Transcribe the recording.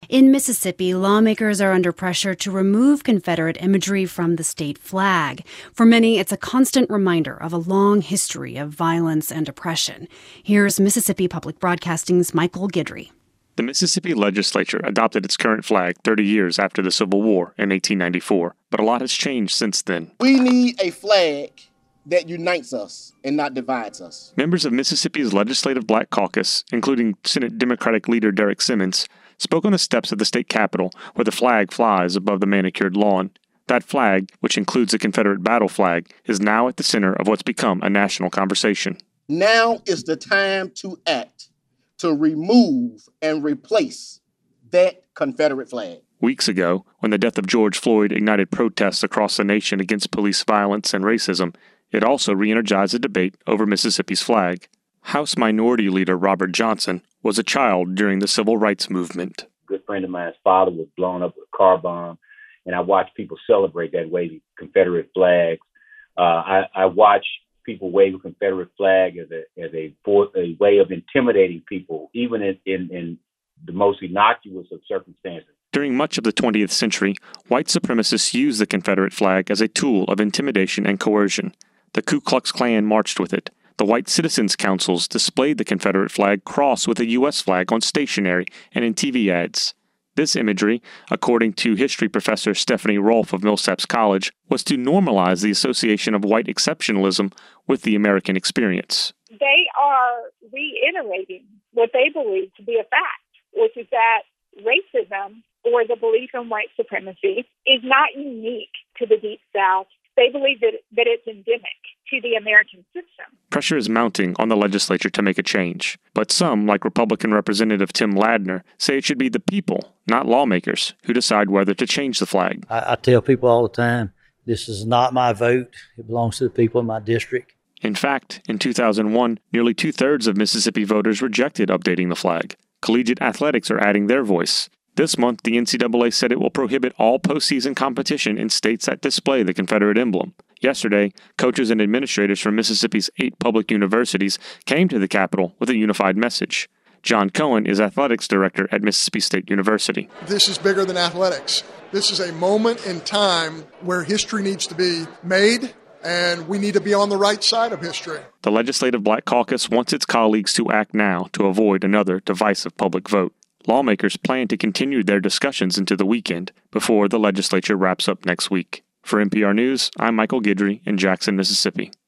In Mississippi, lawmakers are under pressure to remove Confederate imagery from the state flag. For many, it's a constant reminder of a long history of violence and oppression. Here's Mississippi Public Broadcasting's Michael Guidry. The Mississippi legislature adopted its current flag 30 years after the Civil War in 1894, but a lot has changed since then. We need a flag that unites us and not divides us. Members of Mississippi's Legislative Black Caucus, including Senate Democratic leader Derrick Simmons, spoke on the steps of the state capitol where the flag flies above the manicured lawn. That flag, which includes the Confederate battle flag, is now at the center of what's become a national conversation. Now is the time to act, to remove and replace that Confederate flag. Weeks ago, when the death of George Floyd ignited protests across the nation against police violence and racism, it also re-energized a debate over Mississippi's flag. House Minority Leader Robert Johnson was a child during the Civil Rights Movement. A good friend of mine's father was blown up with a car bomb, and I watched people celebrate that waving Confederate flags. I watched people wave a Confederate flag as a way of intimidating people, even in the most innocuous of circumstances. During much of the 20th century, white supremacists used the Confederate flag as a tool of intimidation and coercion. The Ku Klux Klan marched with it. The white citizens' councils displayed the Confederate flag crossed with a U.S. flag on stationery and in TV ads. This imagery, according to history professor Stephanie Rolfe of Millsaps College, was to normalize the association of white exceptionalism with the American experience. They are reiterating what they believe to be a fact, which is that racism or the belief in white supremacy is not unique to the Deep South. They believe that it's endemic to the American system. Pressure is mounting on the legislature to make a change. But some, like Republican Representative Tim Ladner, say it should be the people, not lawmakers, who decide whether to change the flag. I tell people all the time, this is not my vote. It belongs to the people in my district. In fact, in 2001, nearly two-thirds of Mississippi voters rejected updating the flag. Collegiate athletics are adding their voice. This month, the NCAA said it will prohibit all postseason competition in states that display the Confederate emblem. Yesterday, coaches and administrators from Mississippi's 8 public universities came to the Capitol with a unified message. John Cohen is athletics director at Mississippi State University. This is bigger than athletics. This is a moment in time where history needs to be made, and we need to be on the right side of history. The Legislative Black Caucus wants its colleagues to act now to avoid another divisive public vote. Lawmakers plan to continue their discussions into the weekend before the legislature wraps up next week. For NPR News, I'm Michael Guidry in Jackson, Mississippi.